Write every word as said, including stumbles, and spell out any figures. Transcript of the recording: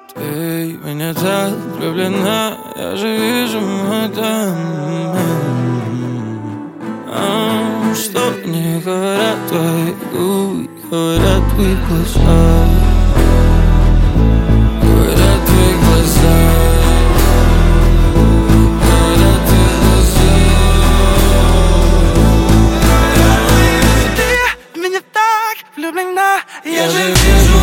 Ты в меня так влюблена, я же вижу это. А, что мне говорят твои губы, говорят твои глаза, говорят твои глаза, говорят твои глаза. Ты в меня так влюблена, я же вижу.